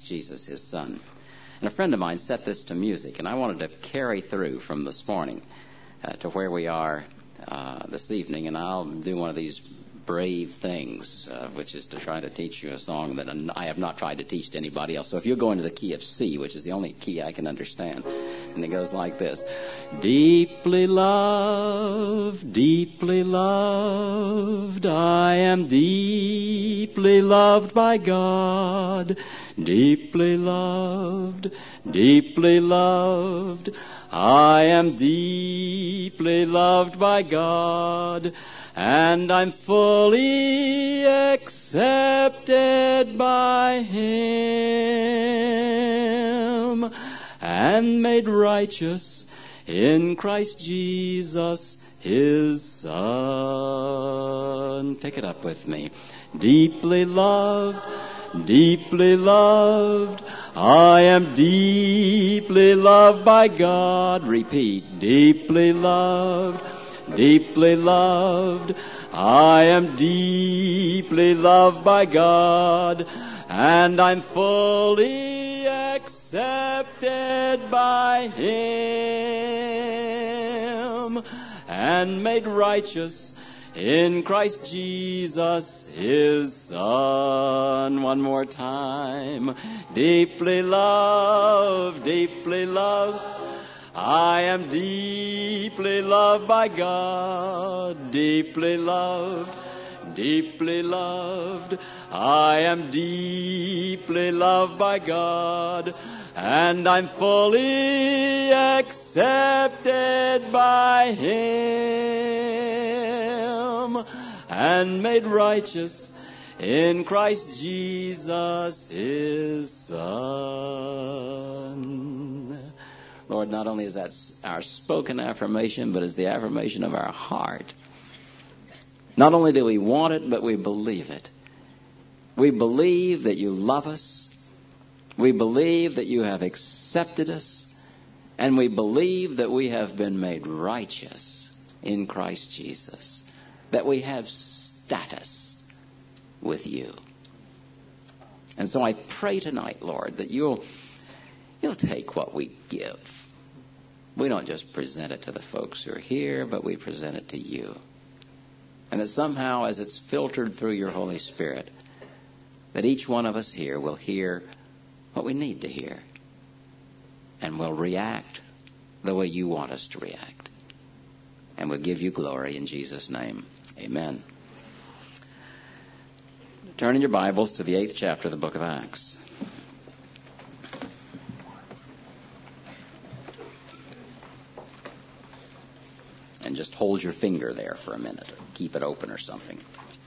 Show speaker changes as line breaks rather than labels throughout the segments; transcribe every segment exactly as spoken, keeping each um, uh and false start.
Jesus, his Son. And a friend of mine set this to music, and I wanted to carry through from this morning uh, to where we are uh, this evening, and I'll do one of these brave things, uh, which is to try to teach you a song that I have not tried to teach to anybody else. So if you'll go into the key of C, which is the only key I can understand, and it goes like this. Deeply loved, deeply loved, I am deeply loved by God. Deeply loved, deeply loved, I am deeply loved by God. And I'm fully accepted by him and made righteous in Christ Jesus, his Son. Pick it up with me. Deeply loved, deeply loved, I am deeply loved by God. Repeat. Deeply loved, deeply loved, I am deeply loved by God, and I'm fully accepted by him and made righteous in Christ Jesus, his Son. One more time. Deeply loved, deeply loved, I am deeply loved by God. Deeply loved, deeply loved, I am deeply loved by God, and I'm fully accepted by him and made righteous in Christ Jesus, his Son. Lord, not only is that our spoken affirmation, but it's the affirmation of our heart. Not only do we want it, but we believe it. We believe that you love us. We believe that you have accepted us. And we believe that we have been made righteous in Christ Jesus. That we have status with you. And so I pray tonight, Lord, that you'll, you'll take what we give. We don't just present it to the folks who are here, but we present it to you. And that somehow, as it's filtered through your Holy Spirit, that each one of us here will hear what we need to hear and will react the way you want us to react. And we'll give you glory in Jesus' name. Amen. Turn in your Bibles to the eighth chapter of the book of Acts. And just hold your finger there for a minute. Keep it open or something.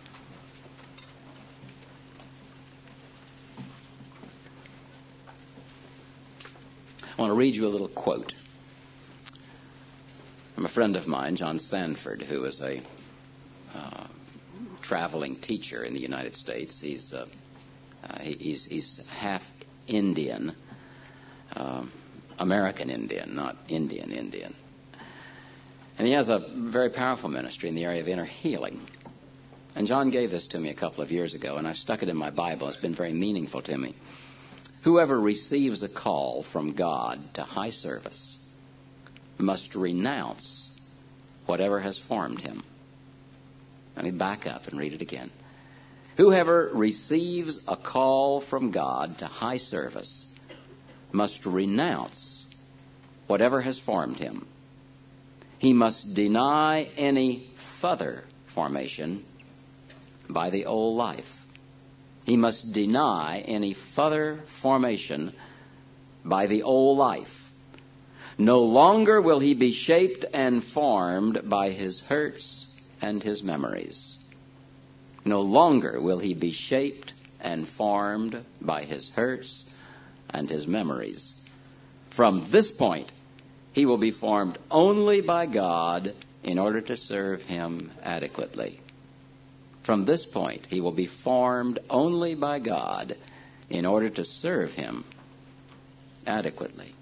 I want to read you a little quote from a friend of mine, John Sanford, who is a uh, traveling teacher in the United States. He's uh, uh, he, he's, he's half Indian, uh, American Indian, not Indian Indian. And he has a very powerful ministry in the area of inner healing. And John gave this to me a couple of years ago, and I've stuck it in my Bible. It's been very meaningful to me. Whoever receives a call from God to high service must renounce whatever has formed him. Let me back up and read it again. Whoever receives a call from God to high service must renounce whatever has formed him. He must deny any further formation by the old life. He must deny any further formation by the old life. No longer will he be shaped and formed by his hurts and his memories. No longer will he be shaped and formed by his hurts and his memories. From this point, he will be formed only by God in order to serve him adequately. From this point, he will be formed only by God in order to serve him adequately.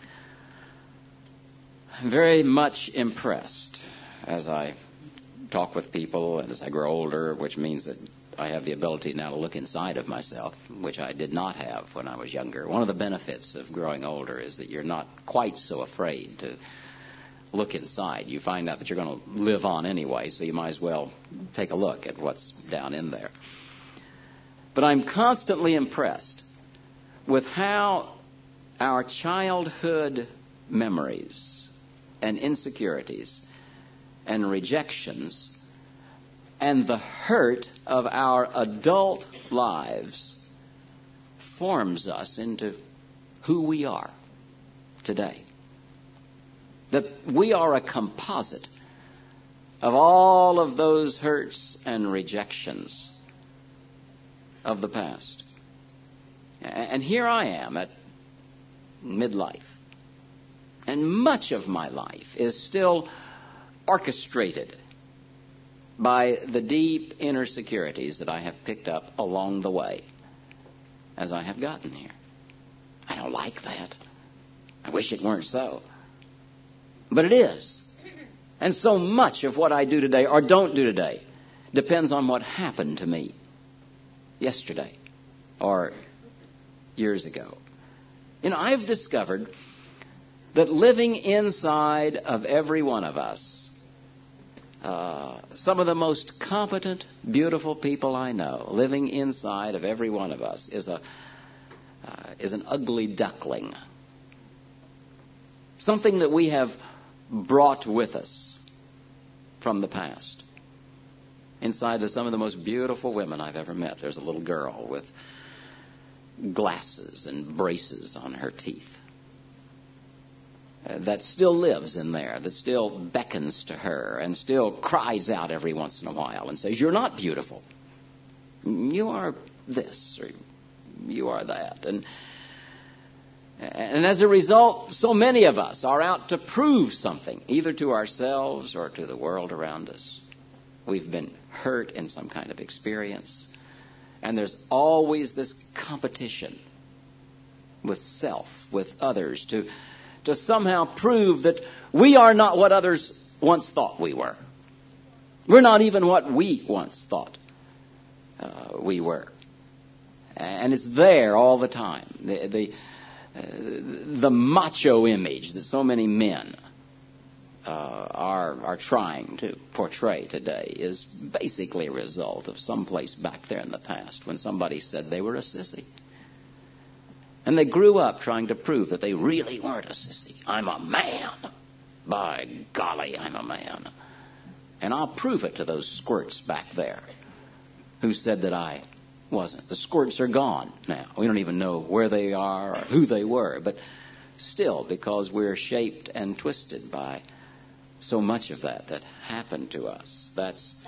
I'm very much impressed as I talk with people and as I grow older, which means that I have the ability now to look inside of myself, which I did not have when I was younger. One of the benefits of growing older is that you're not quite so afraid to look inside. You find out that you're going to live on anyway, so you might as well take a look at what's down in there. But I'm constantly impressed with how our childhood memories and insecurities and rejections and the hurt of our adult lives forms us into who we are today. That we are a composite of all of those hurts and rejections of the past. And here I am at midlife. And much of my life is still orchestrated by the deep inner securities that I have picked up along the way as I have gotten here. I don't like that. I wish it weren't so. But it is. And so much of what I do today or don't do today depends on what happened to me yesterday or years ago. You know, I've discovered that living inside of every one of us, uh, some of the most competent, beautiful people I know, living inside of every one of us is a uh, is an ugly duckling. Something that we have brought with us from the past. Inside of some of the most beautiful women I've ever met, there's a little girl with glasses and braces on her teeth uh, that still lives in there, that still beckons to her and still cries out every once in a while and says, "You're not beautiful. You are this or you are that." And And as a result, so many of us are out to prove something, either to ourselves or to the world around us. We've been hurt in some kind of experience. And there's always this competition with self, with others, to, to somehow prove that we are not what others once thought we were. We're not even what we once thought uh, we were. And it's there all the time. The... the Uh, the macho image that so many men uh, are are trying to portray today is basically a result of some place back there in the past when somebody said they were a sissy. And they grew up trying to prove that they really weren't a sissy. I'm a man. By golly, I'm a man. And I'll prove it to those squirts back there who said that I wasn't. The squirts are gone now. We don't even know where they are or who they were. But still, because we're shaped and twisted by so much of that that happened to us, that's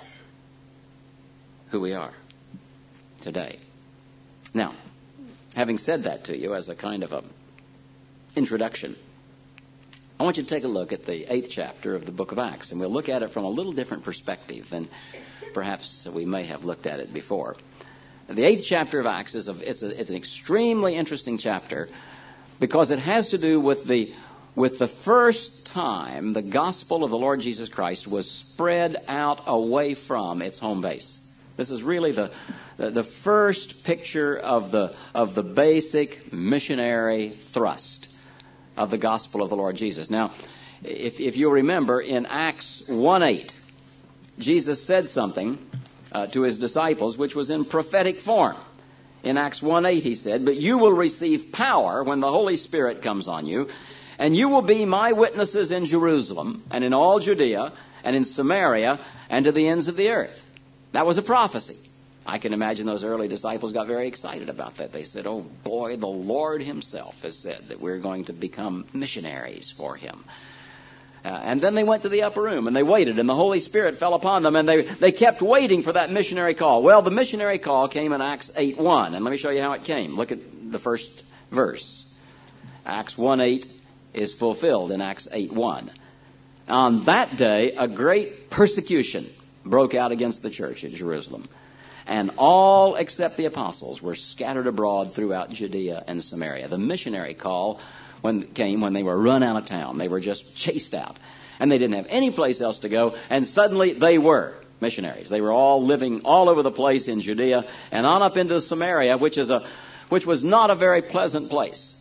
who we are today. Now, having said that to you as a kind of a introduction, I want you to take a look at the eighth chapter of the book of Acts, and we'll look at it from a little different perspective than perhaps we may have looked at it before. The eighth chapter of Acts is a, it's, a, it's an extremely interesting chapter because it has to do with the with the first time the gospel of the Lord Jesus Christ was spread out away from its home base. This is really the the, the first picture of the of the basic missionary thrust of the gospel of the Lord Jesus. Now, if if you remember in Acts one eight, Jesus said something Uh, to his disciples, which was in prophetic form. In Acts one eight, he said, "But you will receive power when the Holy Spirit comes on you, and you will be my witnesses in Jerusalem and in all Judea and in Samaria and to the ends of the earth." That was a prophecy. I can imagine those early disciples got very excited about that. They said, "Oh boy, the Lord himself has said that we're going to become missionaries for him." Uh, and then they went to the upper room and they waited, and the Holy Spirit fell upon them, and they, they kept waiting for that missionary call. Well, the missionary call came in Acts eight one, and let me show you how it came. Look at the first verse. Acts one eight is fulfilled in Acts eight one. On that day, a great persecution broke out against the church at Jerusalem, and all except the apostles were scattered abroad throughout Judea and Samaria. The missionary call when came when they were run out of town. They were just chased out. And they didn't have any place else to go. And suddenly they were missionaries. They were all living all over the place in Judea and on up into Samaria, which is a, which was not a very pleasant place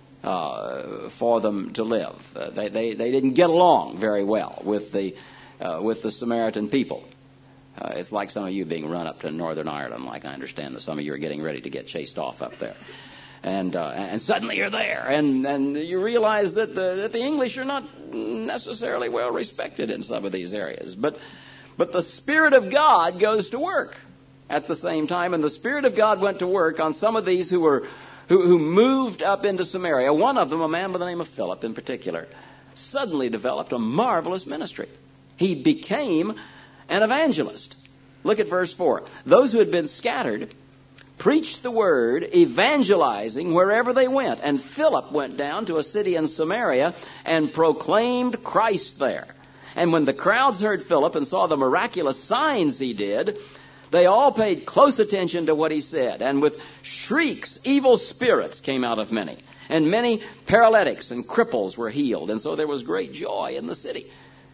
uh, for them to live. Uh, they, they they didn't get along very well with the uh, with the Samaritan people. Uh, it's like some of you being run up to Northern Ireland, like I understand that some of you are getting ready to get chased off up there. And uh, and suddenly you're there, and, and you realize that the that the English are not necessarily well respected in some of these areas. But but the Spirit of God goes to work at the same time, and the Spirit of God went to work on some of these who were who, who moved up into Samaria. One of them, a man by the name of Philip in particular, suddenly developed a marvelous ministry. He became an evangelist. Look at verse four. Those who had been scattered preached the word, evangelizing wherever they went. And Philip went down to a city in Samaria and proclaimed Christ there. And when the crowds heard Philip and saw the miraculous signs he did, they all paid close attention to what he said. And with shrieks, evil spirits came out of many. And many paralytics and cripples were healed. And so there was great joy in the city.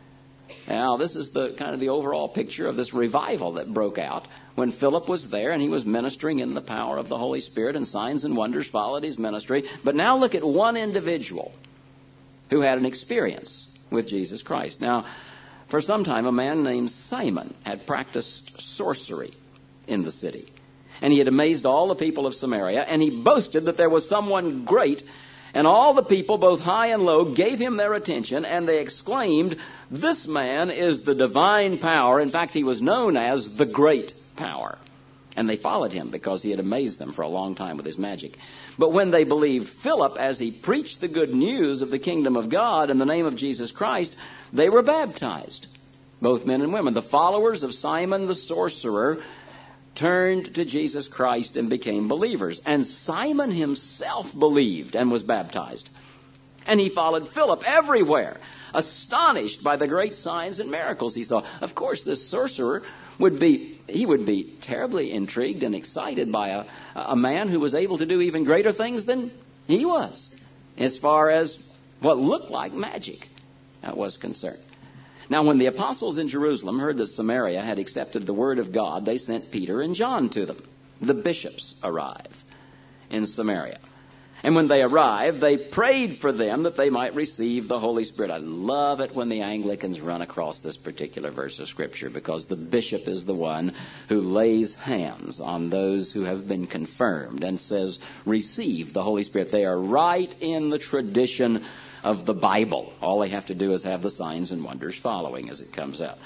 Now, this is the kind of the overall picture of this revival that broke out when Philip was there, and he was ministering in the power of the Holy Spirit, and signs and wonders followed his ministry. But now look at one individual who had an experience with Jesus Christ. Now, for some time, a man named Simon had practiced sorcery in the city, and he had amazed all the people of Samaria, and he boasted that there was someone great. And all the people, both high and low, gave him their attention, and they exclaimed, "This man is the divine power." In fact, he was known as the Great Power. And they followed him because he had amazed them for a long time with his magic. But when they believed Philip as he preached the good news of the kingdom of God in the name of Jesus Christ, they were baptized, both men and women. The followers of Simon the sorcerer turned to Jesus Christ and became believers. And Simon himself believed and was baptized. And he followed Philip everywhere, astonished by the great signs and miracles he saw. Of course, this sorcerer would be, he would be terribly intrigued and excited by a, a man who was able to do even greater things than he was, as far as what looked like magic was concerned. Now, when the apostles in Jerusalem heard that Samaria had accepted the word of God, they sent Peter and John to them. The bishops arrive in Samaria. And when they arrived, they prayed for them that they might receive the Holy Spirit. I love it when the Anglicans run across this particular verse of Scripture, because the bishop is the one who lays hands on those who have been confirmed and says, receive the Holy Spirit. They are right in the tradition of the Bible. All they have to do is have the signs and wonders following as it comes out.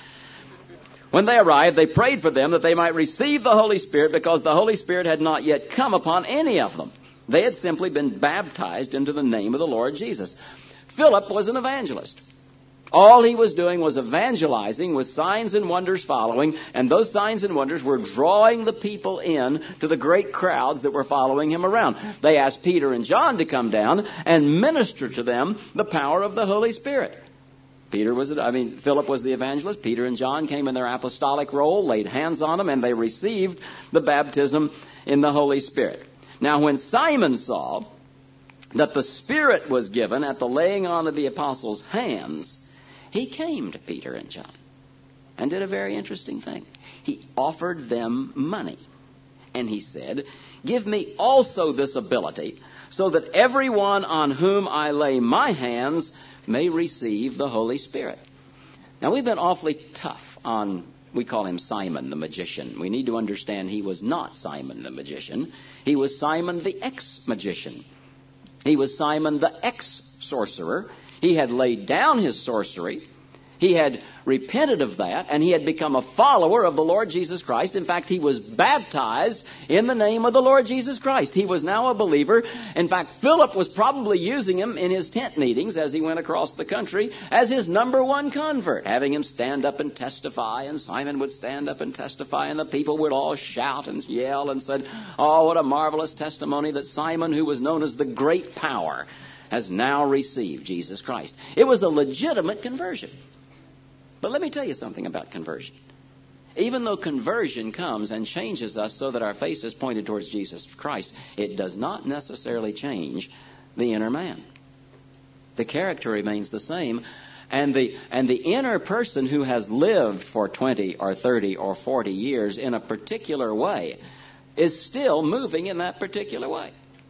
When they arrived, they prayed for them that they might receive the Holy Spirit, because the Holy Spirit had not yet come upon any of them. They had simply been baptized into the name of the Lord Jesus. Philip was an evangelist. All he was doing was evangelizing with signs and wonders following, and those signs and wonders were drawing the people in to the great crowds that were following him around. They asked Peter and John to come down and minister to them the power of the Holy Spirit. Peter was, I mean, Philip was the evangelist. Peter and John came in their apostolic role, laid hands on them, and they received the baptism in the Holy Spirit. Now, when Simon saw that the Spirit was given at the laying on of the apostles' hands, he came to Peter and John and did a very interesting thing. He offered them money. And he said, give me also this ability, so that everyone on whom I lay my hands may receive the Holy Spirit. Now, we've been awfully tough on, we call him Simon the magician. We need to understand he was not Simon the magician. He was Simon the ex-magician. He was Simon the ex-sorcerer. He had laid down his sorcery. He had repented of that, and he had become a follower of the Lord Jesus Christ. In fact, he was baptized in the name of the Lord Jesus Christ. He was now a believer. In fact, Philip was probably using him in his tent meetings as he went across the country as his number one convert, having him stand up and testify, and Simon would stand up and testify, and the people would all shout and yell and said, oh, what a marvelous testimony that Simon, who was known as the Great Power, has now received Jesus Christ. It was a legitimate conversion. But let me tell you something about conversion. Even though conversion comes and changes us so that our face is pointed towards Jesus Christ, it does not necessarily change the inner man. The character remains the same, And the, and the inner person who has lived for twenty or thirty or forty years in a particular way is still moving in that particular way.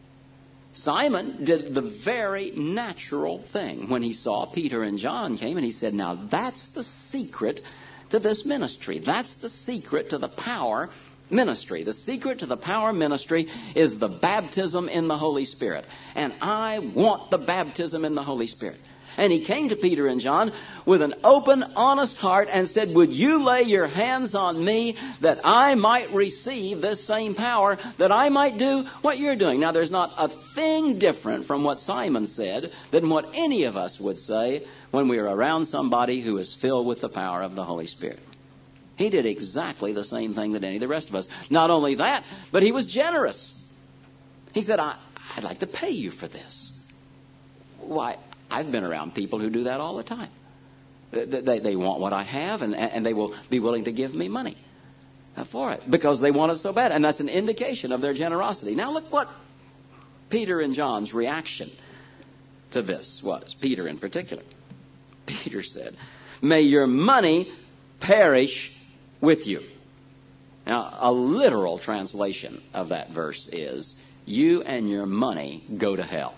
Simon did the very natural thing when he saw Peter and John came, and he said, now that's the secret to this ministry. That's the secret to the power ministry. The secret to the power ministry is the baptism in the Holy Spirit. And I want the baptism in the Holy Spirit. And he came to Peter and John with an open, honest heart and said, would you lay your hands on me that I might receive this same power, that I might do what you're doing? Now, there's not a thing different from what Simon said than what any of us would say when we are around somebody who is filled with the power of the Holy Spirit. He did exactly the same thing that any of the rest of us. Not only that, but he was generous. He said, I, I'd like to pay you for this. Why? I've been around people who do that all the time. They, they, they want what I have, and, and they will be willing to give me money for it because they want it so bad. And that's an indication of their generosity. Now look what Peter and John's reaction to this was. Peter in particular. Peter said, may your money perish with you. Now, a literal translation of that verse is, you and your money go to hell.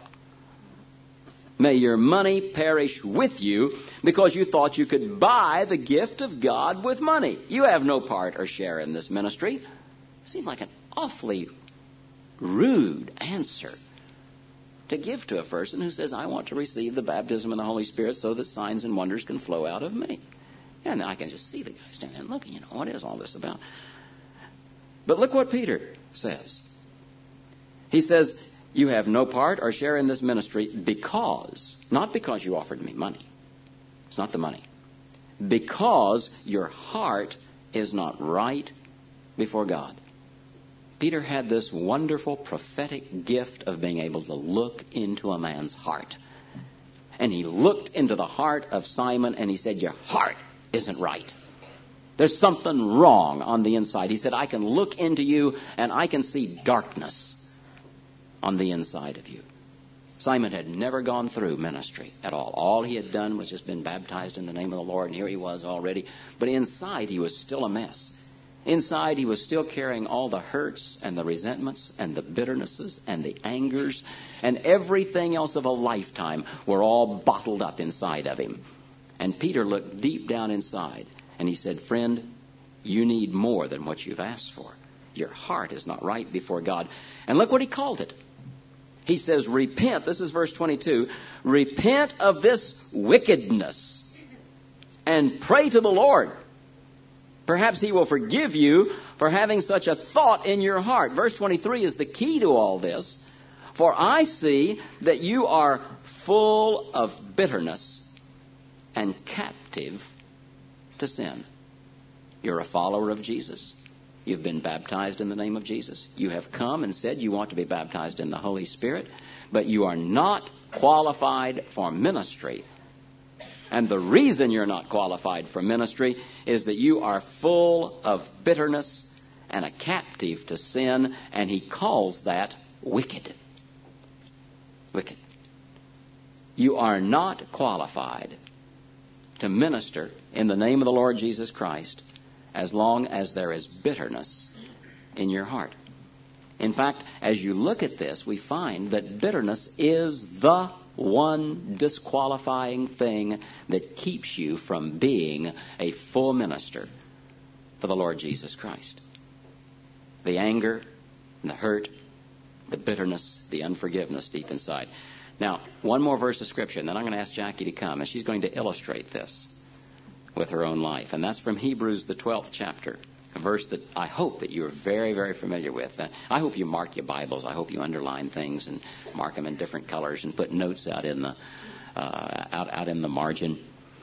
May your money perish with you because you thought you could buy the gift of God with money. You have no part or share in this ministry. Seems like an awfully rude answer to give to a person who says, I want to receive the baptism in the Holy Spirit so that signs and wonders can flow out of me. And I can just see the guy standing there looking, you know, what is all this about? But look what Peter says. He says, you have no part or share in this ministry because, not because you offered me money. It's not the money. Because your heart is not right before God. Peter had this wonderful prophetic gift of being able to look into a man's heart. And he looked into the heart of Simon and he said, your heart isn't right. There's something wrong on the inside. He said, I can look into you and I can see darkness on the inside of you. Simon had never gone through ministry at all. All he had done was just been baptized in the name of the Lord, and here he was already. But inside he was still a mess. Inside he was still carrying all the hurts and the resentments and the bitternesses and the angers and everything else of a lifetime were all bottled up inside of him. And Peter looked deep down inside and he said, friend, you need more than what you've asked for. Your heart is not right before God. And look what he called it. He says, repent. This is verse twenty-two. Repent of this wickedness and pray to the Lord. Perhaps he will forgive you for having such a thought in your heart. Verse twenty-three is the key to all this. For I see that you are full of bitterness and captive to sin. You're a follower of Jesus. You've been baptized in the name of Jesus. You have come and said you want to be baptized in the Holy Spirit, but you are not qualified for ministry. And the reason you're not qualified for ministry is that you are full of bitterness and a captive to sin, and he calls that wicked. Wicked. You are not qualified to minister in the name of the Lord Jesus Christ as long as there is bitterness in your heart. In fact, as you look at this, we find that bitterness is the one disqualifying thing that keeps you from being a full minister for the Lord Jesus Christ. The anger, the hurt, the bitterness, the unforgiveness deep inside. Now, one more verse of Scripture, and then I'm going to ask Jackie to come, and she's going to illustrate this with her own life. And that's from Hebrews, the twelfth chapter, a verse that I hope that you're very, very familiar with. Uh, I hope you mark your Bibles. I hope you underline things and mark them in different colors and put notes out in the uh, out out in the margin.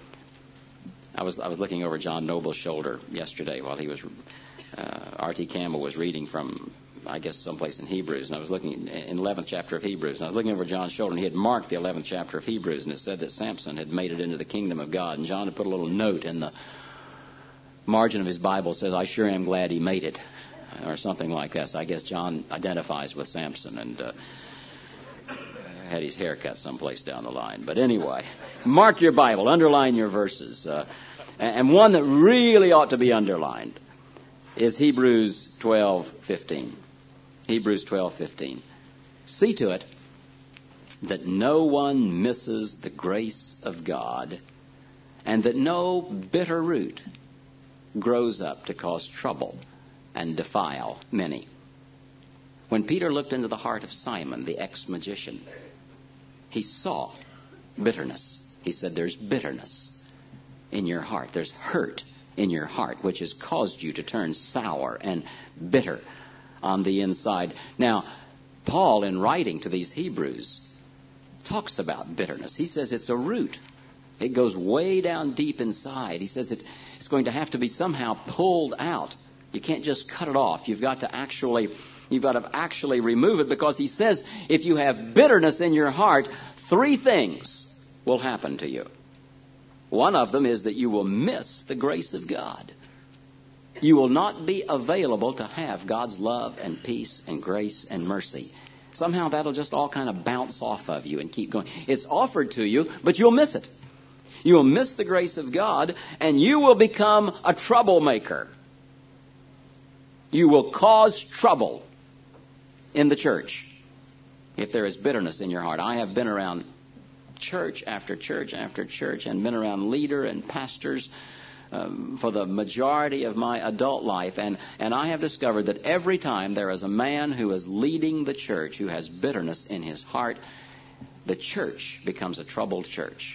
I was I was looking over John Noble's shoulder yesterday while he was uh, R T Campbell was reading from, I guess, someplace in Hebrews, and I was looking in the eleventh chapter of Hebrews, and I was looking over John's shoulder, and he had marked the eleventh chapter of Hebrews, and it said that Samson had made it into the kingdom of God, and John had put a little note in the margin of his Bible, says, I sure am glad he made it, or something like that. So I guess John identifies with Samson, and uh, had his hair cut someplace down the line. But anyway, mark your Bible, underline your verses. Uh, and one that really ought to be underlined is Hebrews twelve fifteen. Hebrews twelve fifteen. See to it that no one misses the grace of God, and that no bitter root grows up to cause trouble and defile many. When Peter looked into the heart of Simon, the ex-magician, he saw bitterness. He said, there's bitterness in your heart. There's hurt in your heart, which has caused you to turn sour and bitter on the inside. Now, Paul, in writing to these Hebrews, talks about bitterness. He says it's a root. It goes way down deep inside. He says it, it's going to have to be somehow pulled out. You can't just cut it off. You've got to actually, you've got to actually remove it, because he says if you have bitterness in your heart, three things will happen to you. One of them is that you will miss the grace of God. You will not be available to have God's love and peace and grace and mercy. Somehow that'll just all kind of bounce off of you and keep going. It's offered to you, but you'll miss it. You will miss the grace of God, and you will become a troublemaker. You will cause trouble in the church if there is bitterness in your heart. I have been around church after church after church and been around leader and pastors um, for the majority of my adult life, and, and I have discovered that every time there is a man who is leading the church who has bitterness in his heart, the church becomes a troubled church.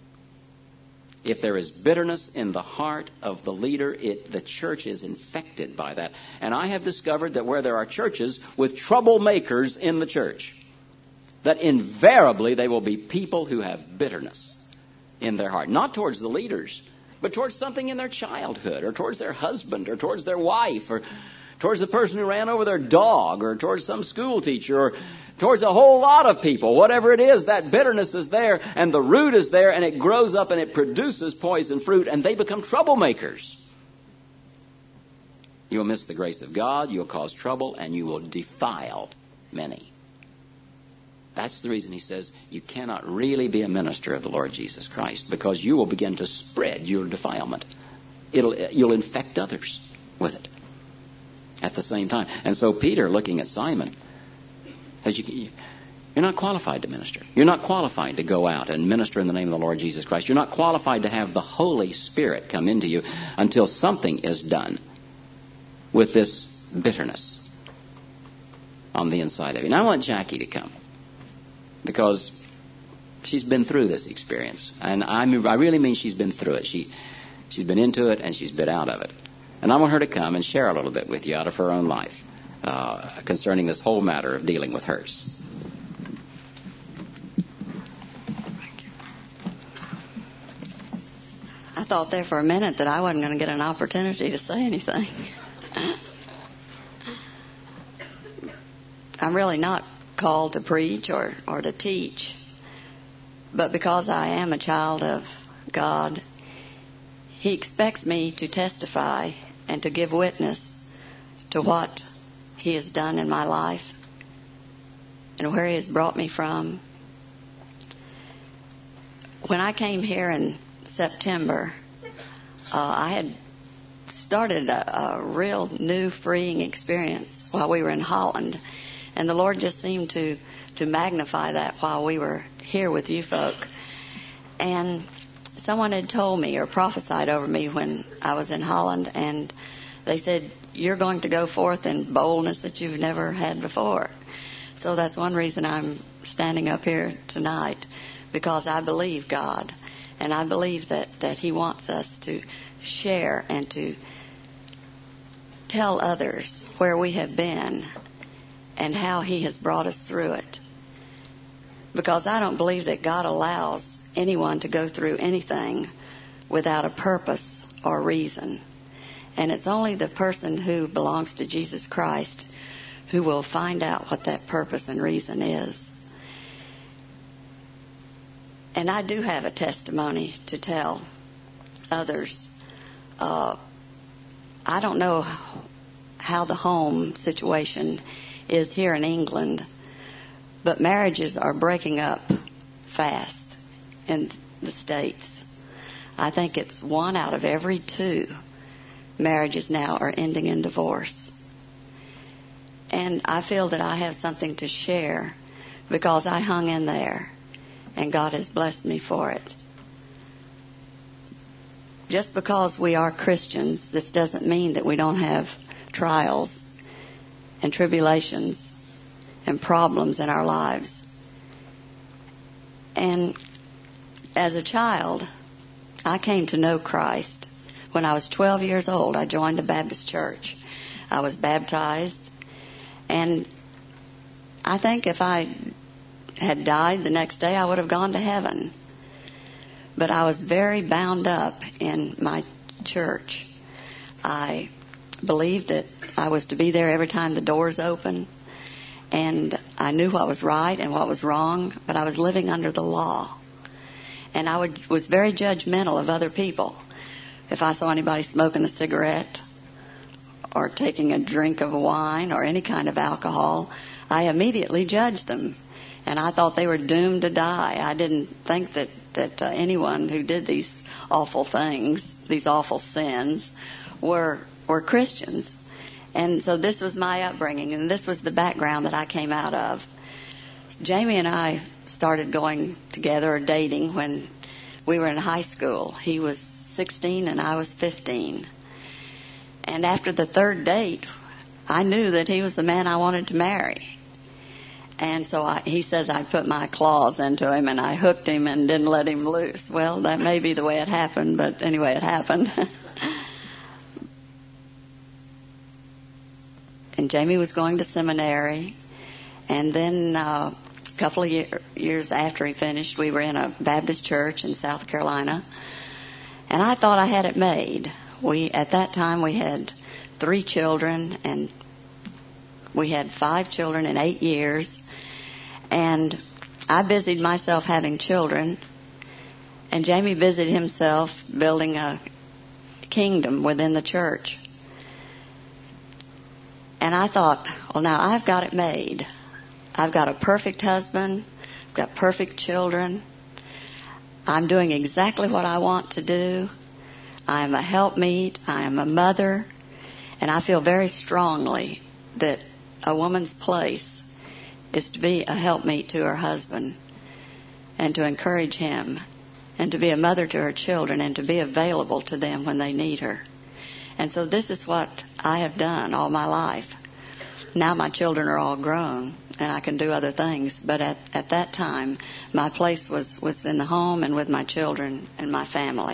If there is bitterness in the heart of the leader, it, the church is infected by that. And I have discovered that where there are churches with troublemakers in the church, that invariably they will be people who have bitterness in their heart. Not towards the leaders, but towards something in their childhood, or towards their husband, or towards their wife, or towards the person who ran over their dog, or towards some school teacher, or towards a whole lot of people. Whatever it is, that bitterness is there, and the root is there, and it grows up and it produces poison fruit, and they become troublemakers. You'll miss the grace of God, you'll cause trouble, and you will defile many. That's the reason he says you cannot really be a minister of the Lord Jesus Christ, because you will begin to spread your defilement. It'll, you'll infect others with it at the same time. And so Peter, looking at Simon, as you, you're not qualified to minister. You're not qualified to go out and minister in the name of the Lord Jesus Christ. You're not qualified to have the Holy Spirit come into you until something is done with this bitterness on the inside of you. And I want Jackie to come, because she's been through this experience. And I mean, I really mean she's been through it. She, she's been into it and she's been out of it. And I want her to come and share a little bit with you out of her own life uh, concerning this whole matter of dealing with hurts.
Thank you. I thought there for a minute that I wasn't going to get an opportunity to say anything. I'm really not called to preach or, or to teach, but because I am a child of God, He expects me to testify and to give witness to what He has done in my life and where He has brought me from. When I came here in September, uh, I had started a, a real new freeing experience while we were in Holland. And the Lord just seemed to, to magnify that while we were here with you folk. And someone had told me or prophesied over me when I was in Holland, and they said, you're going to go forth in boldness that you've never had before. So that's one reason I'm standing up here tonight, because I believe God, and I believe that, that He wants us to share and to tell others where we have been and how He has brought us through it. Because I don't believe that God allows anyone to go through anything without a purpose or reason. And it's only the person who belongs to Jesus Christ who will find out what that purpose and reason is. And I do have a testimony to tell others. Uh, I don't know how the home situation is here in England, but marriages are breaking up fast in the States. I think it's one out of every two marriages now are ending in divorce. And I feel that I have something to share because I hung in there and God has blessed me for it. Just because we are Christians, this doesn't mean that we don't have trials and tribulations and problems in our lives. And as a child, I came to know Christ. When I was twelve years old, I joined a Baptist church. I was baptized. And I think if I had died the next day, I would have gone to heaven. But I was very bound up in my church. I believed that I was to be there every time the doors opened. And I knew what was right and what was wrong, but I was living under the law. And I would, was very judgmental of other people. If I saw anybody smoking a cigarette or taking a drink of wine or any kind of alcohol, I immediately judged them. And I thought they were doomed to die. I didn't think that, that uh, anyone who did these awful things, these awful sins, were were Christians. And so this was my upbringing, and this was the background that I came out of. Jamie and I started going together or dating when we were in high school. He was sixteen and I was fifteen. And after the third date, I knew that he was the man I wanted to marry. And so I, he says I put my claws into him and I hooked him and didn't let him loose. Well, that may be the way it happened, but anyway, it happened. And Jamie was going to seminary. And then uh, a couple of year, years after he finished, we were in a Baptist church in South Carolina. And I thought I had it made. We at that time we had three children, and we had five children in eight years. And I busied myself having children, and Jamie busied himself building a kingdom within the church. And I thought, well, now I've got it made. I've got a perfect husband. I've got perfect children. I'm doing exactly what I want to do. I am a helpmeet. I am a mother. And I feel very strongly that a woman's place is to be a helpmeet to her husband and to encourage him and to be a mother to her children and to be available to them when they need her. And so this is what I have done all my life. Now my children are all grown and I can do other things, but at, at that time my place was, was in the home and with my children and my family.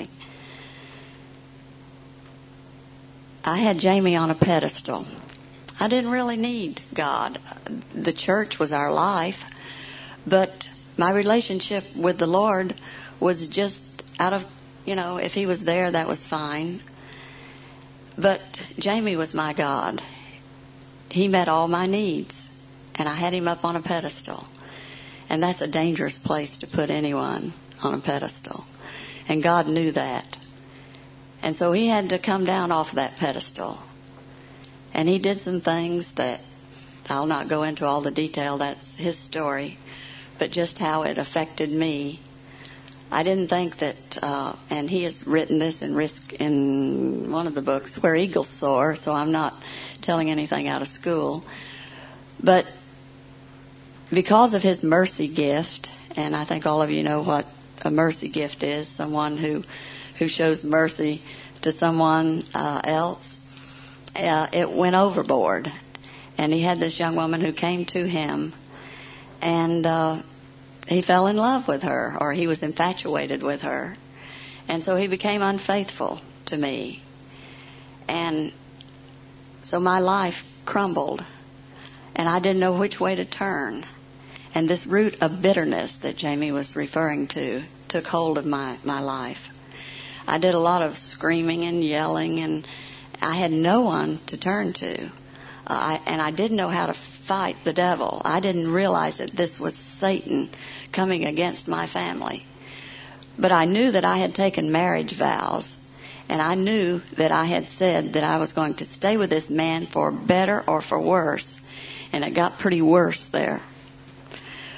I had Jamie on a pedestal. I didn't really need God. The church was our life, but my relationship with the Lord was just out of, you know, if he was there, that was fine. But Jamie was my God. He met all my needs, and I had him up on a pedestal. And that's a dangerous place to put anyone, on a pedestal. And God knew that. And so he had to come down off that pedestal. And he did some things that I'll not go into all the detail. That's his story. But just how it affected me. I didn't think that, uh, and he has written this in risk in one of the books, Where Eagles Soar, so I'm not telling anything out of school. But because of his mercy gift, and I think all of you know what a mercy gift is, someone who, who shows mercy to someone uh, else, uh, it went overboard. And he had this young woman who came to him, and uh, he fell in love with her, or he was infatuated with her. And so he became unfaithful to me. And so my life crumbled, and I didn't know which way to turn. And this root of bitterness that Jamie was referring to took hold of my, my life. I did a lot of screaming and yelling, and I had no one to turn to. Uh, I, and I didn't know how to fight the devil. I didn't realize that this was Satan coming against my family. But I knew that I had taken marriage vows, and I knew that I had said that I was going to stay with this man for better or for worse. And it got pretty worse there.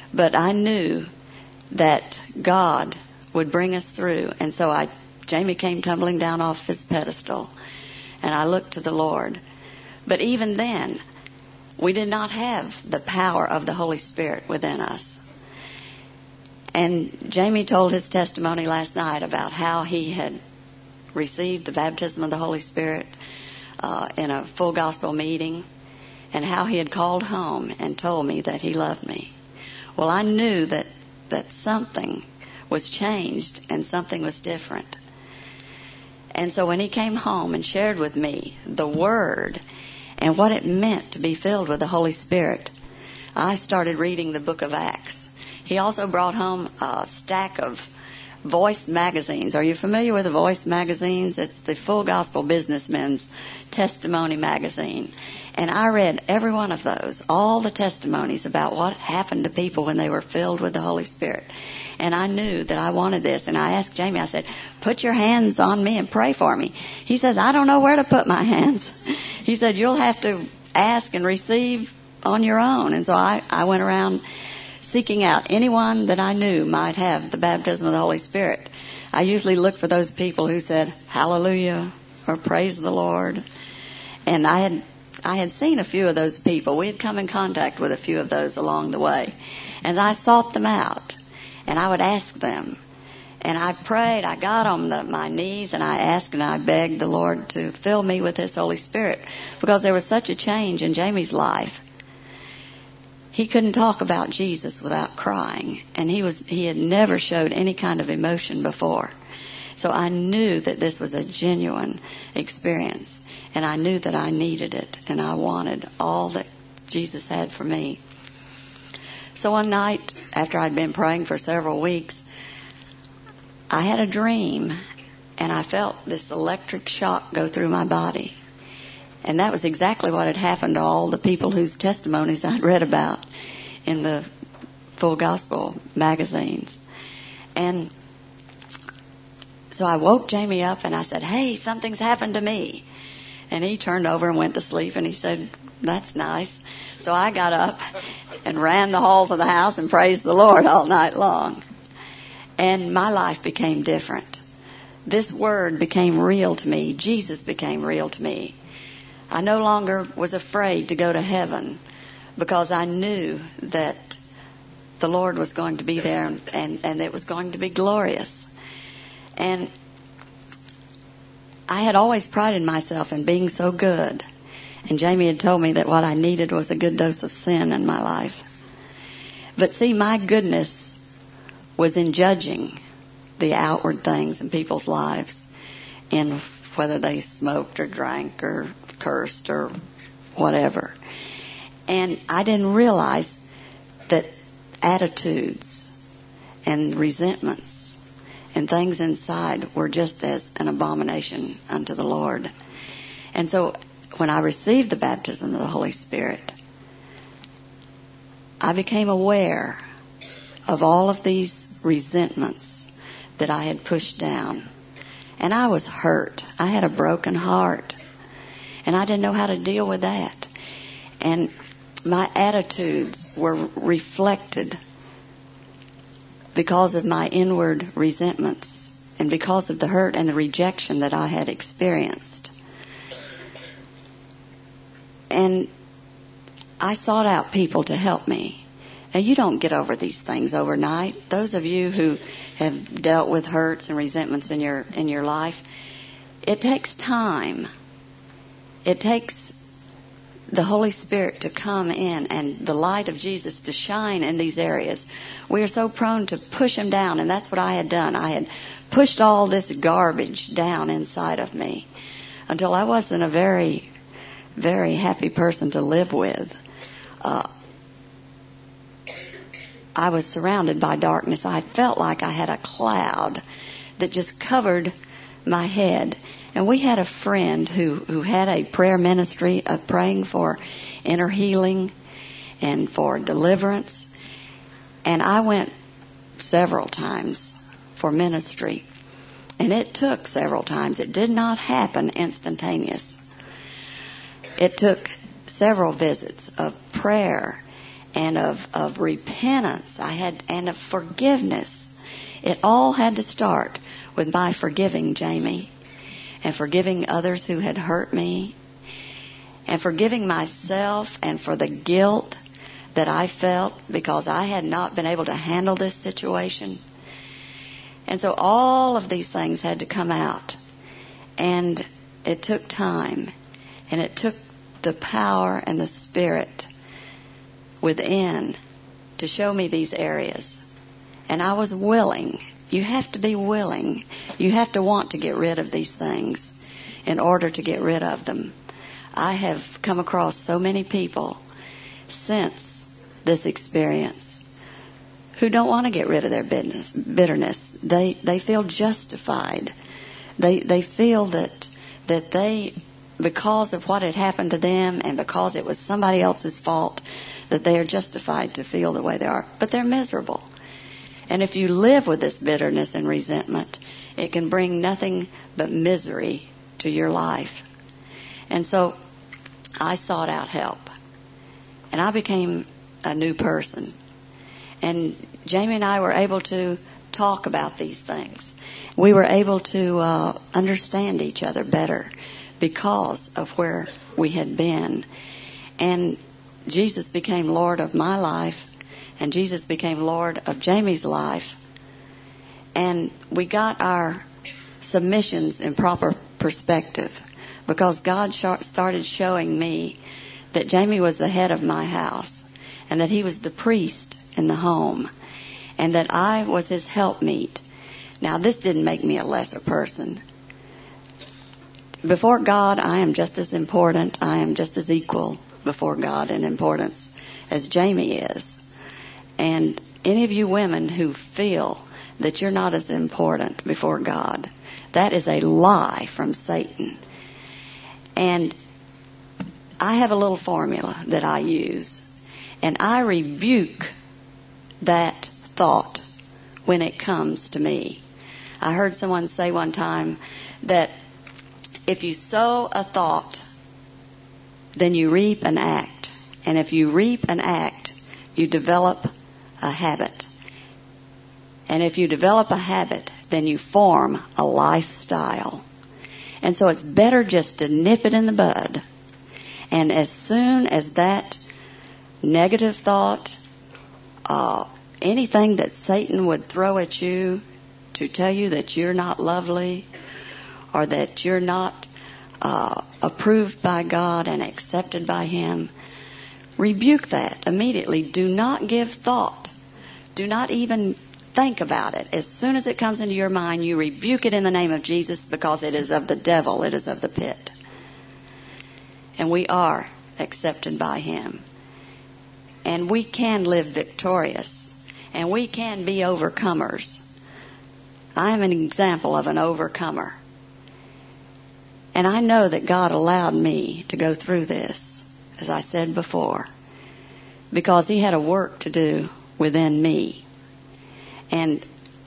But I knew that God would bring us through. And so I, Jamie came tumbling down off his pedestal, and I looked to the Lord. But even then, we did not have the power of the Holy Spirit within us. And Jamie told his testimony last night about how he had received the baptism of the Holy Spirit uh, in a full gospel meeting, and how he had called home and told me that he loved me. Well, I knew that, that something was changed and something was different. And so when he came home and shared with me the Word and what it meant to be filled with the Holy Spirit, I started reading the book of Acts. He also brought home a stack of Voice magazines. Are you familiar with the Voice magazines? It's the Full Gospel Businessman's testimony magazine. And I read every one of those, all the testimonies about what happened to people when they were filled with the Holy Spirit. And I knew that I wanted this. And I asked Jamie, I said, put your hands on me and pray for me. He says, I don't know where to put my hands. He said, you'll have to ask and receive on your own. And so I, I went around seeking out anyone that I knew might have the baptism of the Holy Spirit. I usually looked for those people who said, hallelujah, or praise the Lord. And I had I had seen a few of those people. We had come in contact with a few of those along the way. And I sought them out. And I would ask them. And I prayed. I got on the, my knees and I asked and I begged the Lord to fill me with His Holy Spirit. Because there was such a change in Jamie's life. He couldn't talk about Jesus without crying. And he was he had never showed any kind of emotion before. So I knew that this was a genuine experience. And I knew that I needed it. And I wanted all that Jesus had for me. So one night, after I'd been praying for several weeks, I had a dream. And I felt this electric shock go through my body. And that was exactly what had happened to all the people whose testimonies I'd read about in the Full Gospel magazines. And so I woke Jamie up and I said, hey, something's happened to me. And he turned over and went to sleep and he said, that's nice. So I got up and ran the halls of the house and praised the Lord all night long. And my life became different. This Word became real to me. Jesus became real to me. I no longer was afraid to go to heaven because I knew that the Lord was going to be there and, and it was going to be glorious. And I had always prided myself in being so good. And Jamie had told me that what I needed was a good dose of sin in my life. But see, my goodness was in judging the outward things in people's lives, in whether they smoked or drank or cursed or whatever. And I didn't realize that attitudes and resentments and things inside were just as an abomination unto the Lord. And so when I received the baptism of the Holy Spirit, I became aware of all of these resentments that I had pushed down. And I was hurt. I had a broken heart. And I didn't know how to deal with that. And my attitudes were reflected because of my inward resentments and because of the hurt and the rejection that I had experienced. And I sought out people to help me. Now, you don't get over these things overnight. Those of you who have dealt with hurts and resentments in your in your life, it takes time. It takes the Holy Spirit to come in and the light of Jesus to shine in these areas. We are so prone to push Him down, and that's what I had done. I had pushed all this garbage down inside of me until I wasn't a very, very happy person to live with. Uh, I was surrounded by darkness. I felt like I had a cloud that just covered my head. And we had a friend who, who had a prayer ministry of praying for inner healing and for deliverance. And I went several times for ministry. And it took several times. It did not happen instantaneous. It took several visits of prayer and of, of repentance. I had, and of forgiveness. It all had to start with my forgiving Jamie and forgiving others who had hurt me and forgiving myself and for the guilt that I felt because I had not been able to handle this situation. And so all of these things had to come out. And it took time. And it took the power and the Spirit within to show me these areas. And I was willing. You have to be willing. You have to want to get rid of these things in order to get rid of them. I have come across so many people since this experience who don't want to get rid of their bitterness. bitterness. They they feel justified. They they feel that that they, because of what had happened to them and because it was somebody else's fault, that they are justified to feel the way they are. But they're miserable. And if you live with this bitterness and resentment, it can bring nothing but misery to your life. And so I sought out help. And I became a new person. And Jamie and I were able to talk about these things. We were able to uh, understand each other better because of where we had been. And Jesus became Lord of my life, and Jesus became Lord of Jamie's life. And we got our submissions in proper perspective because God started showing me that Jamie was the head of my house and that he was the priest in the home and that I was his helpmeet. Now, this didn't make me a lesser person. Before God, I am just as important. I am just as equal before God in importance as Jamie is. And any of you women who feel that you're not as important before God, that is a lie from Satan. And I have a little formula that I use, and I rebuke that thought when it comes to me. I heard someone say one time that if you sow a thought, then you reap an act. And if you reap an act, you develop a habit. And if you develop a habit, then you form a lifestyle. And so it's better just to nip it in the bud. And as soon as that negative thought, uh, anything that Satan would throw at you to tell you that you're not lovely or that you're not uh, approved by God and accepted by Him, rebuke that immediately. Do not give thought. Do not even think about it. As soon as it comes into your mind, you rebuke it in the name of Jesus because it is of the devil. It is of the pit. And we are accepted by Him. And we can live victorious. And we can be overcomers. I am an example of an overcomer. And I know that God allowed me to go through this, as I said before, because He had a work to do within me. And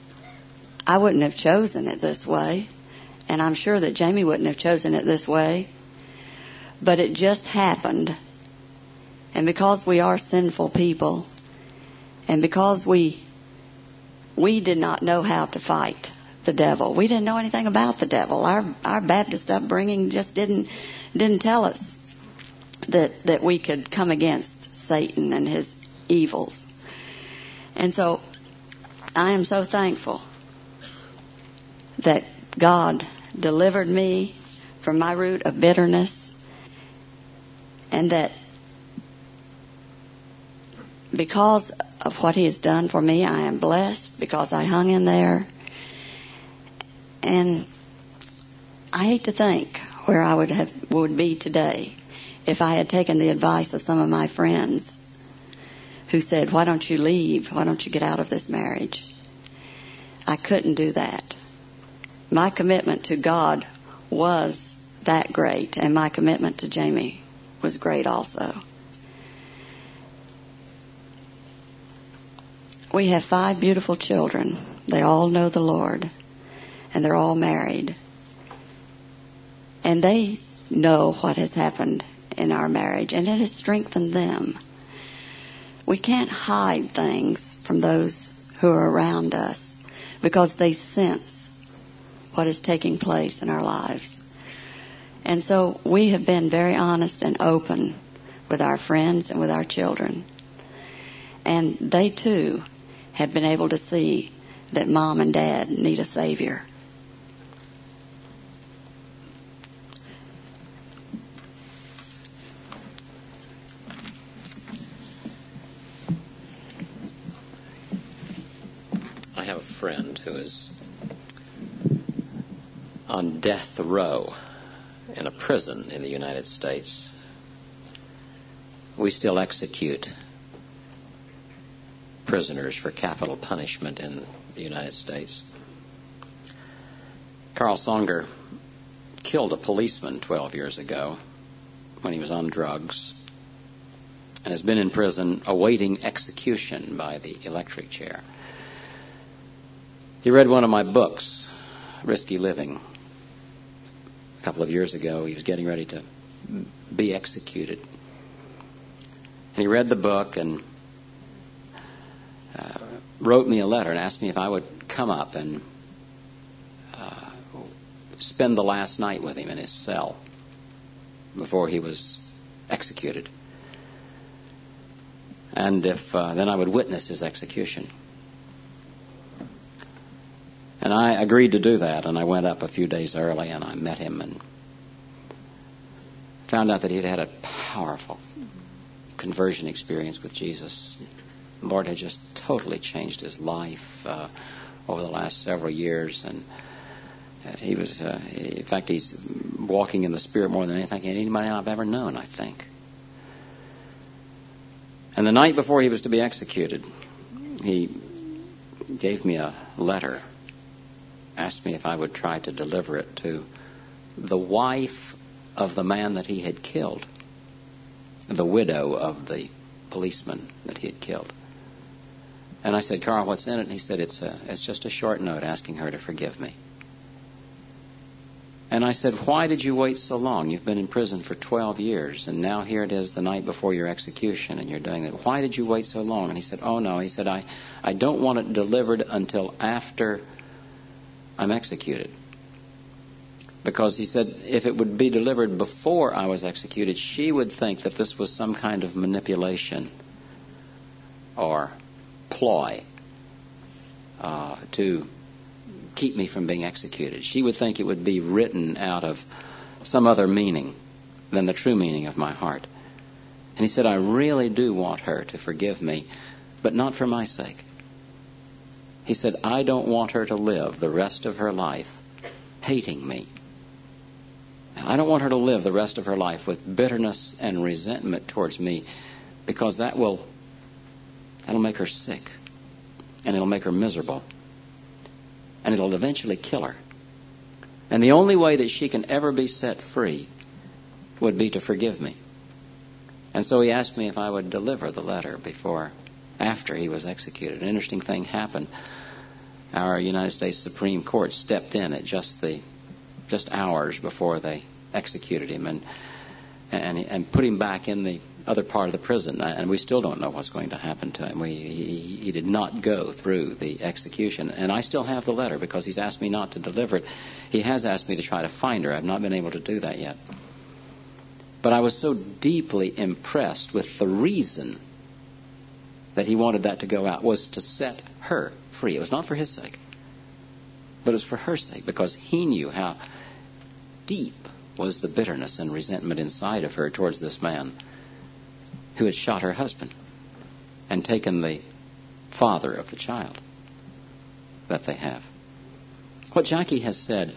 I wouldn't have chosen it this way. And I'm sure that Jamie wouldn't have chosen it this way. But it just happened. And because we are sinful people, and because we we did not know how to fight the devil. We didn't know anything about the devil. Our our Baptist upbringing just didn't didn't tell us that that we could come against Satan and his evils. And so I am so thankful that God delivered me from my root of bitterness, and that because of what He has done for me, I am blessed because I hung in there. And I hate to think where I would have would be today if I had taken the advice of some of my friends who said, "Why don't you leave? Why don't you get out of this marriage?" I couldn't do that. My commitment to God was that great, and my commitment to Jamie was great also. We have five beautiful children. They all know the Lord, and they're all married. And they know what has happened in our marriage, and it has strengthened them. we can't hide things from those who are around us because they sense what is taking place in our lives. And so we have been very honest and open with our friends and with our children. And they too have been able to see that Mom and Dad need a Savior.
I have a friend who is on death row in a prison in the United States. We still execute prisoners for capital punishment in the United States. Carl Songer killed a policeman twelve years ago when he was on drugs and has been in prison awaiting execution by the electric chair. He read one of my books, Risky Living. A couple of years ago, he was getting ready to be executed. And he read the book and uh, wrote me a letter and asked me if I would come up and uh, spend the last night with him in his cell before he was executed. And if uh, then I would witness his execution. And I agreed to do that, and I went up a few days early, and I met him and found out that he had had a powerful conversion experience with Jesus. The Lord had just totally changed his life uh, over the last several years, and uh, he was, uh, in fact, he's walking in the Spirit more than anything anybody I've ever known, I think. And the night before he was to be executed, he gave me a letter, asked me if I would try to deliver it to the wife of the man that he had killed, the widow of the policeman that he had killed. And I said, Carl, what's in it? And he said, it's a, it's just a short note asking her to forgive me. And I said, why did you wait so long? You've been in prison for twelve years, and now here it is the night before your execution, and you're doing that. Why did you wait so long? And he said, oh, no. He said, I, I don't want it delivered until after I'm executed. Because he said if it would be delivered before I was executed, she would think that this was some kind of manipulation or ploy uh, to keep me from being executed. She would think it would be written out of some other meaning than the true meaning of my heart. And he said, I really do want her to forgive me, but not for my sake. He said, I don't want her to live the rest of her life hating me. I don't want her to live the rest of her life with bitterness and resentment towards me, because that will that'll make her sick, and it'll make her miserable, and it'll eventually kill her. And the only way that she can ever be set free would be to forgive me. And so he asked me if I would deliver the letter before after he was executed. An interesting thing happened. Our United States Supreme Court stepped in at just the just hours before they executed him and and and put him back in the other part of the prison. And we still don't know what's going to happen to him. We, he, he did not go through the execution. And I still have the letter because he's asked me not to deliver it. He has asked me to try to find her. I've not been able to do that yet. But I was so deeply impressed with the reason that he wanted that to go out was to set her free. It was not for his sake, but it was for her sake, because he knew how deep was the bitterness and resentment inside of her towards this man who had shot her husband and taken the father of the child that they have. What Jackie has said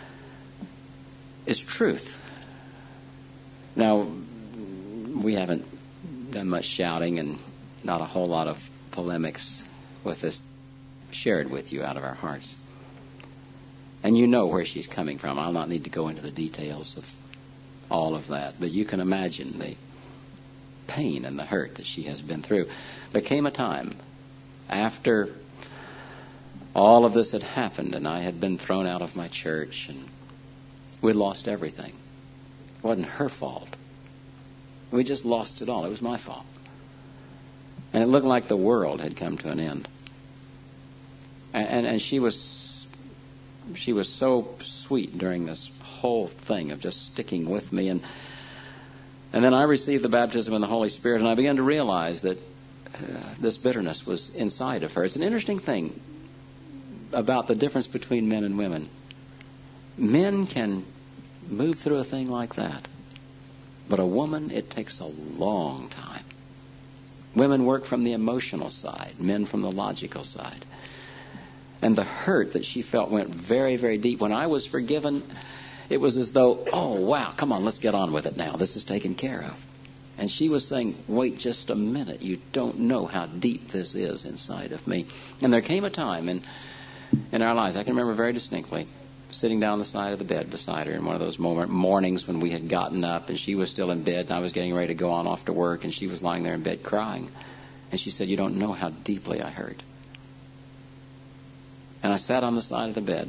is truth. Now, we haven't done much shouting and not a whole lot of polemics with this shared with you out of our hearts. And you know where she's coming from. I'll not need to go into the details of all of that, but you can imagine the pain and the hurt that she has been through. There came a time after all of this had happened and I had been thrown out of my church and we'd lost everything. It wasn't her fault. We just lost it all. It was my fault. And it looked like the world had come to an end. And, and, and she was she was so sweet during this whole thing of just sticking with me. And and then I received the baptism in the Holy Spirit, and I began to realize that uh, this bitterness was inside of her. It's an interesting thing about the difference between men and women. Men can move through a thing like that. But a woman, it takes a long time. Women work from the emotional side, men from the logical side. And the hurt that she felt went very, very deep. When I was forgiven, it was as though, oh, wow, come on, let's get on with it now. This is taken care of. And she was saying, wait just a minute. You don't know how deep this is inside of me. And there came a time in, in our lives, I can remember very distinctly, sitting down the side of the bed beside her in one of those moment, mornings when we had gotten up and she was still in bed and I was getting ready to go on off to work and she was lying there in bed crying. And she said, you don't know how deeply I hurt. And I sat on the side of the bed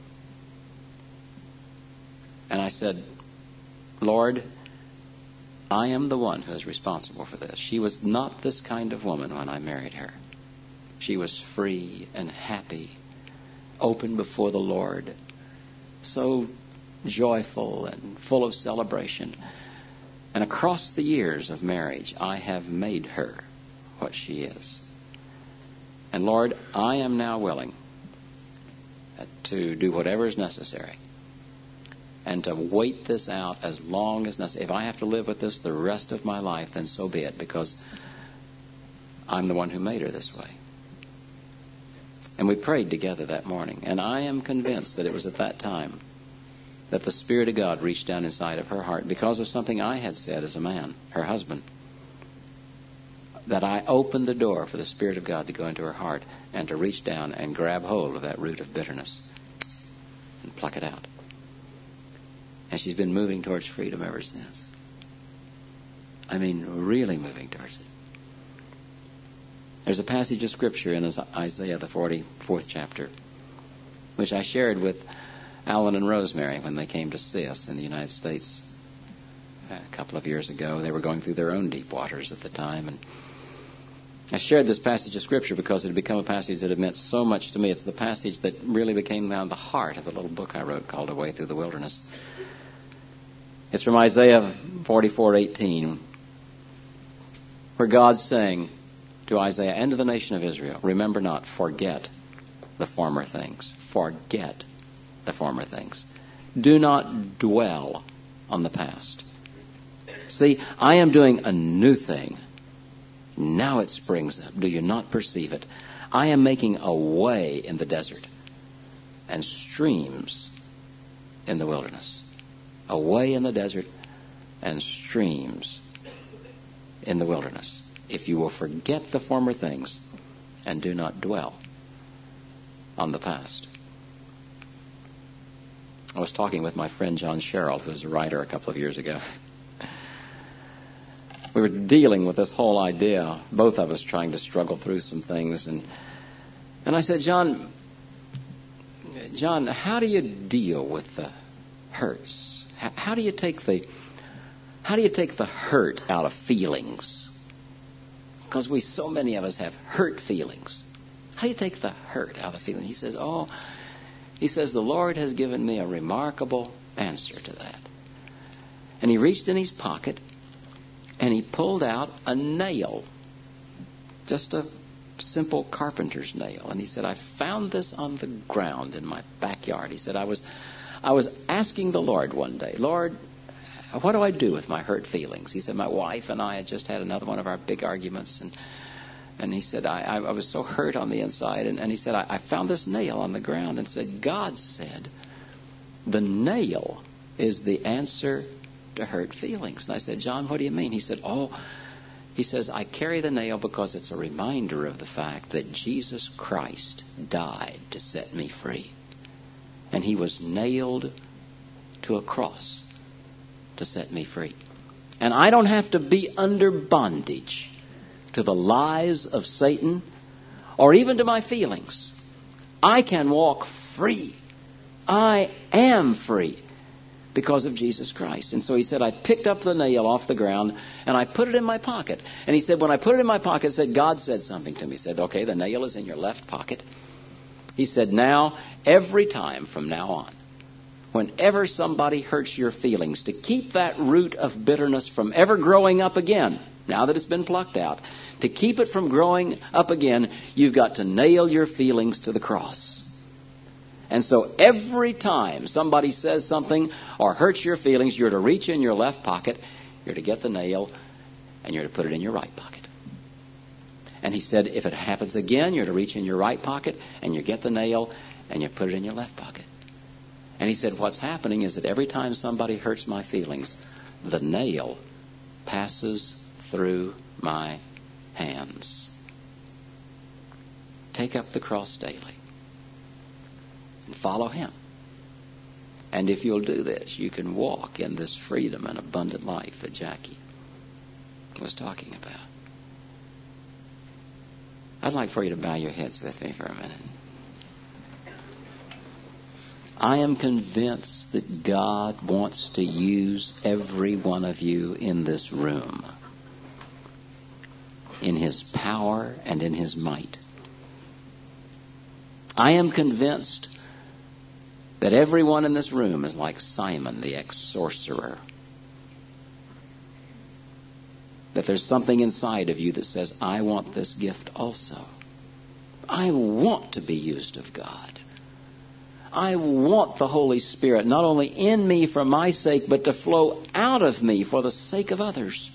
and I said, Lord, I am the one who is responsible for this. She was not this kind of woman when I married her. She was free and happy, open before the Lord, so joyful and full of celebration. And across the years of marriage, I have made her what she is. And Lord, I am now willing to do whatever is necessary and to wait this out as long as necessary. If I have to live with this the rest of my life, then so be it, because I'm the one who made her this way. And we prayed together that morning. And I am convinced that it was at that time that the Spirit of God reached down inside of her heart because of something I had said as a man, her husband, that I opened the door for the Spirit of God to go into her heart and to reach down and grab hold of that root of bitterness and pluck it out. And she's been moving towards freedom ever since. I mean, really moving towards it. There's a passage of Scripture in Isaiah, the forty-fourth chapter, which I shared with Alan and Rosemary when they came to see us in the United States a couple of years ago. They were going through their own deep waters at the time. And I shared this passage of Scripture because it had become a passage that had meant so much to me. It's the passage that really became now the heart of the little book I wrote called A Way Through the Wilderness. It's from Isaiah forty-four eighteen, where God's saying to Isaiah and to the nation of Israel, remember not, forget the former things. Forget the former things. Do not dwell on the past. See, I am doing a new thing. Now it springs up. Do you not perceive it? I am making a way in the desert and streams in the wilderness. A way in the desert and streams in the wilderness. If you will forget the former things and do not dwell on the past. I was talking with my friend John Sherrill, who was a writer a couple of years ago. We were dealing with this whole idea, both of us trying to struggle through some things. And and I said, John, John, how do you deal with the hurts? How, how do you take the how do you take the hurt out of feelings? Because we, so many of us have hurt feelings. How do you take the hurt out of the feeling? He says, oh, he says, the Lord has given me a remarkable answer to that. And he reached in his pocket and he pulled out a nail, just a simple carpenter's nail. And he said, I found this on the ground in my backyard. He said, I was, I was asking the Lord one day, Lord, what do I do with my hurt feelings? He said, my wife and I had just had another one of our big arguments. And and he said, I, I was so hurt on the inside. And, and he said, I, I found this nail on the ground and said, God said, the nail is the answer to hurt feelings. And I said, John, what do you mean? He said, oh, he says, I carry the nail because it's a reminder of the fact that Jesus Christ died to set me free. And he was nailed to a cross to set me free. And I don't have to be under bondage to the lies of Satan or even to my feelings. I can walk free. I am free because of Jesus Christ. And so he said, I picked up the nail off the ground and I put it in my pocket. And he said, when I put it in my pocket, said, God said something to me. He said, okay, the nail is in your left pocket. He said, now, every time from now on, whenever somebody hurts your feelings, to keep that root of bitterness from ever growing up again, now that it's been plucked out, to keep it from growing up again, you've got to nail your feelings to the cross. And so every time somebody says something or hurts your feelings, you're to reach in your left pocket, you're to get the nail, and you're to put it in your right pocket. And he said, if it happens again, you're to reach in your right pocket, and you get the nail, and you put it in your left pocket. And he said, what's happening is that every time somebody hurts my feelings, the nail passes through my hands. Take up the cross daily and follow him. And if you'll do this, you can walk in this freedom and abundant life that Jackie was talking about. I'd like for you to bow your heads with me for a minute. I am convinced that God wants to use every one of you in this room in his power and in his might. I am convinced that everyone in this room is like Simon the ex-sorcerer. That there's something inside of you that says, I want this gift also. I want to be used of God. I want the Holy Spirit not only in me for my sake, but to flow out of me for the sake of others.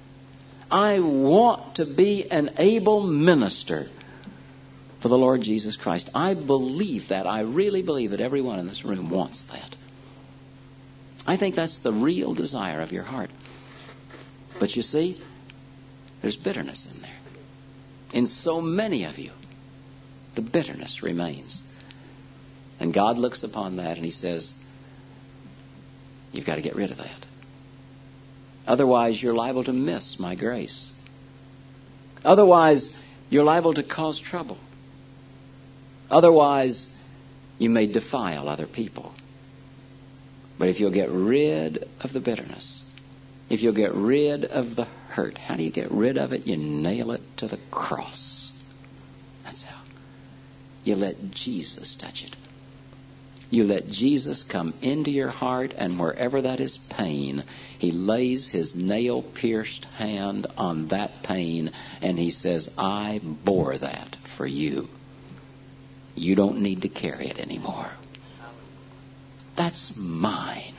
I want to be an able minister for the Lord Jesus Christ. I believe that. I really believe that everyone in this room wants that. I think that's the real desire of your heart. But you see, there's bitterness in there. In so many of you, the bitterness remains. And God looks upon that and he says, you've got to get rid of that. Otherwise, you're liable to miss my grace. Otherwise, you're liable to cause trouble. Otherwise, you may defile other people. But if you'll get rid of the bitterness, if you'll get rid of the hurt, how do you get rid of it? You nail it to the cross. That's how. You let Jesus touch it. You let Jesus come into your heart, and wherever that is pain, he lays his nail-pierced hand on that pain, and he says, I bore that for you. You don't need to carry it anymore. That's mine.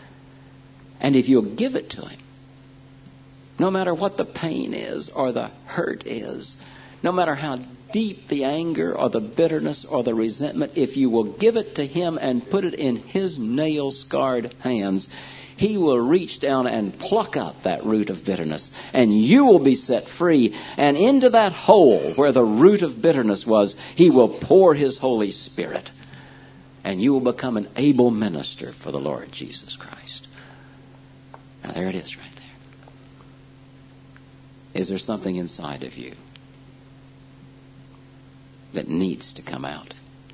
And if you'll give it to him, no matter what the pain is or the hurt is, no matter how deep the anger or the bitterness or the resentment, if you will give it to him and put it in his nail-scarred hands, he will reach down and pluck up that root of bitterness, and you will be set free. And into that hole where the root of bitterness was, he will pour his Holy Spirit, and you will become an able minister for the Lord Jesus Christ. Now there it is right there. Is there something inside of you that needs to come out?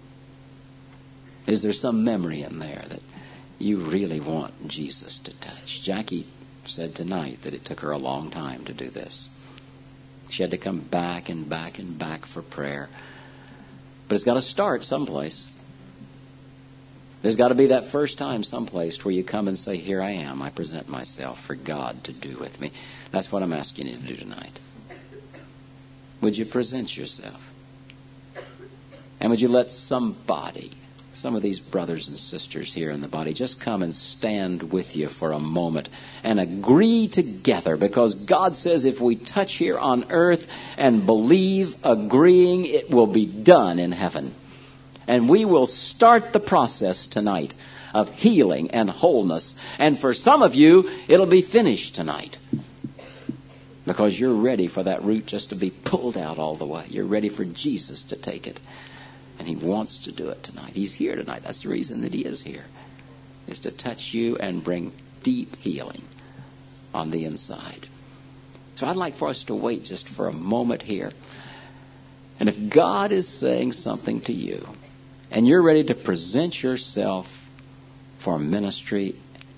Is there some memory in there that you really want Jesus to touch? Jackie said tonight that it took her a long time to do this. She had to come back and back and back for prayer. But it's got to start someplace. There's got to be that first time someplace where you come and say, here I am. I present myself for God to do with me. That's what I'm asking you to do tonight. Would you present yourself? And would you let somebody, some of these brothers and sisters here in the body, just come and stand with you for a moment and agree together? Because God says if we touch here on earth and believe, agreeing, it will be done in heaven. And we will start the process tonight of healing and wholeness. And for some of you, it'll be finished tonight. Because you're ready for that root just to be pulled out all the way. You're ready for Jesus to take it. And he wants to do it tonight. He's here tonight. That's the reason that he is here, is to touch you and bring deep healing on the inside. So I'd like for us to wait just for a moment here. And if God is saying something to you, and you're ready to present yourself for ministry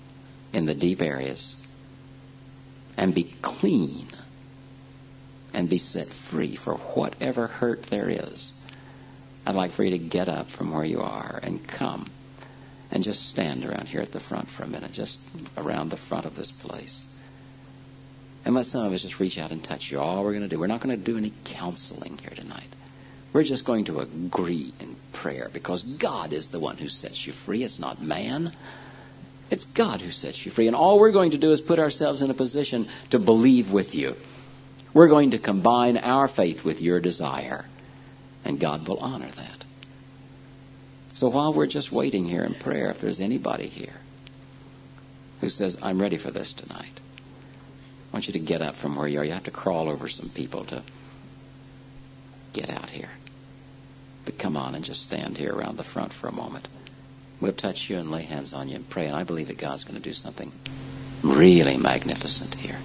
in the deep areas and be clean and be set free for whatever hurt there is, I'd like for you to get up from where you are and come and just stand around here at the front for a minute, just around the front of this place. And let some of us just reach out and touch you. All we're going to do, we're not going to do any counseling here tonight. We're just going to agree in prayer, because God is the one who sets you free. It's not man. It's God who sets you free. And all we're going to do is put ourselves in a position to believe with you. We're going to combine our faith with your desire, and God will honor that. So while we're just waiting here in prayer, if there's anybody here who says, I'm ready for this tonight, I want you to get up from where you are. You have to crawl over some people to get out here. But come on and just stand here around the front for a moment. We'll touch you and lay hands on you and pray. And I believe that God's going to do something really magnificent here.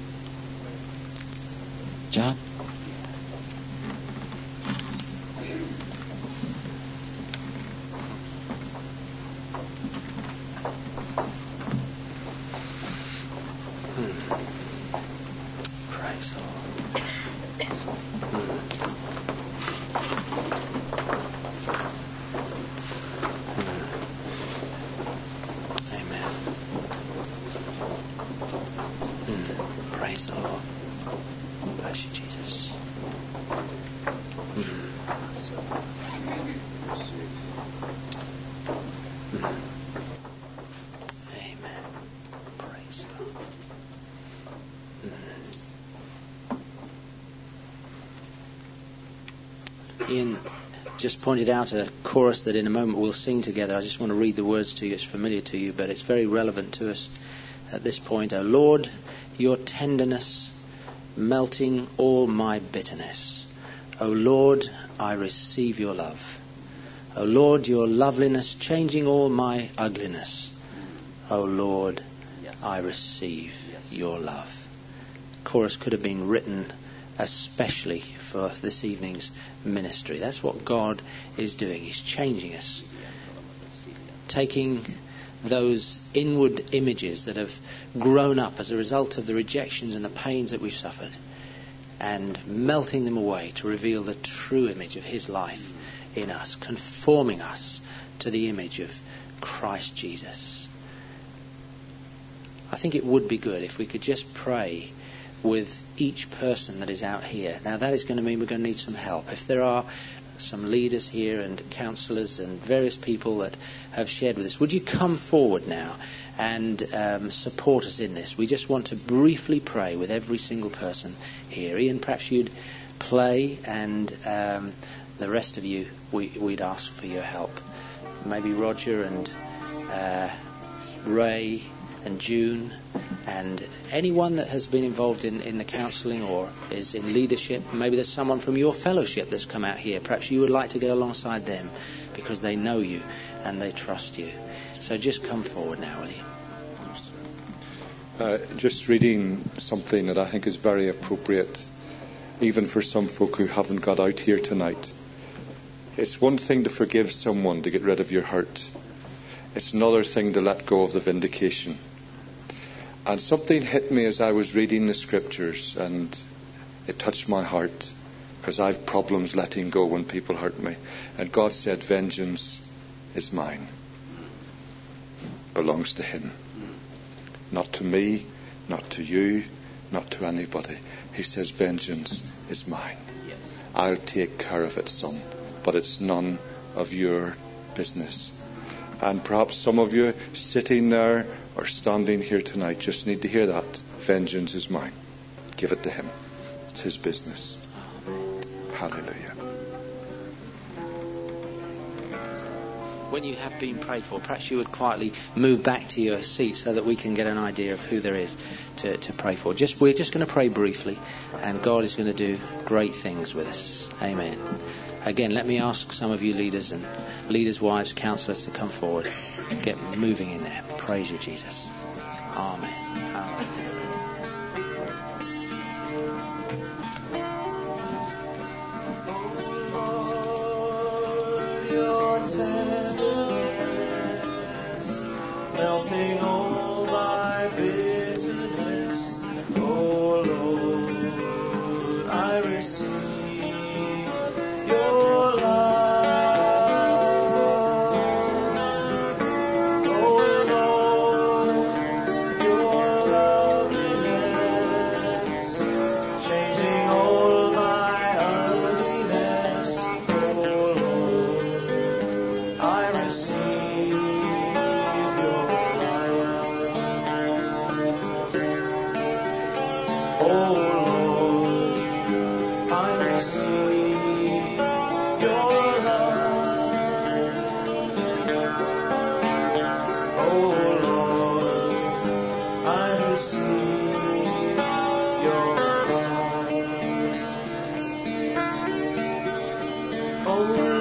John?
Praise the Lord. Amen. Praise the Lord. Bless you, Jesus. Amen. Praise God. Ian just pointed out a chorus that in a moment we'll sing together. I just want to read the words to you. It's familiar to you, but it's very relevant to us at this point. O Lord, your tenderness melting all my bitterness. O Lord, I receive your love. O Lord, your loveliness changing all my ugliness. O Lord, I receive your love. Chorus could have been written especially for this evening's ministry. That's what God is doing. He's changing us. Taking those inward images that have grown up as a result of the rejections and the pains that we've suffered, and melting them away to reveal the true image of his life in us, conforming us to the image of Christ Jesus. I think it would be good if we could just pray with each person that is out here. Now that is going to mean we're going to need some help. If there are some leaders here and counsellors and various people that have shared with us, would you come forward now and um, support us in this? We just want to briefly pray with every single person here. Ian, perhaps you'd play, and um, the rest of you, we, we'd ask for your help. Maybe Roger and uh, Ray and June, and anyone that has been involved in, in the counselling or is in leadership. Maybe there's someone from your fellowship that's come out here. Perhaps you would like to get alongside them because they know you and they trust you. So just come forward now, will you?
Uh, just reading something that I think is very appropriate, even for some folk who haven't got out here tonight. It's one thing to forgive someone to get rid of your hurt. It's another thing to let go of the vindication. And something hit me as I was reading the scriptures, and it touched my heart, because I have problems letting go when people hurt me. And God said, vengeance is mine. Belongs to him. Not to me, not to you, not to anybody. He says, vengeance is mine. I'll take care of it, son, but it's none of your business. And perhaps some of you sitting there or standing here tonight just need to hear that. Vengeance is mine. Give it to him. It's his business. Hallelujah.
When you have been prayed for, perhaps you would quietly move back to your seat so that we can get an idea of who there is to, to pray for. Just We're just going to pray briefly, and God is going to do great things with us. Amen. Again, let me ask some of you leaders and leaders' wives, counsellors to come forward. Get moving in there. Praise you, Jesus. Amen. Amen.
Melting all my
Oh